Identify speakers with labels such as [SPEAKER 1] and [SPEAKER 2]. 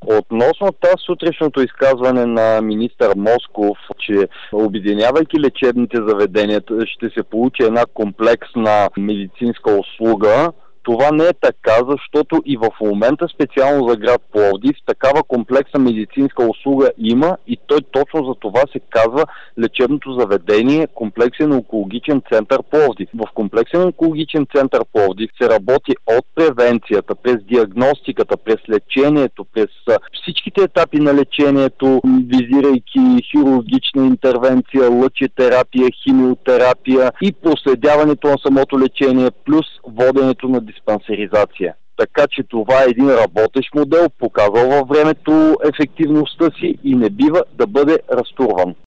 [SPEAKER 1] Относно тази сутрешното изказване на министър Москов, че обединявайки лечебните заведения ще се получи една комплексна медицинска услуга, това не е така, защото и в момента специално за град Пловдив такава комплексна медицинска услуга има и той точно за това се казва лечебното заведение комплексен онкологичен център Пловдив. В комплексен онкологичен център Пловдив се работи от превенцията, през диагностиката, през лечението, през всичките етапи на лечението, визирайки хирургична интервенция, лъчетерапия, химиотерапия и проследяването на самото лечение, плюс воденето на диспансеризация. Така че това е един работещ модел, показал във времето ефективността си и не бива да бъде разтурван.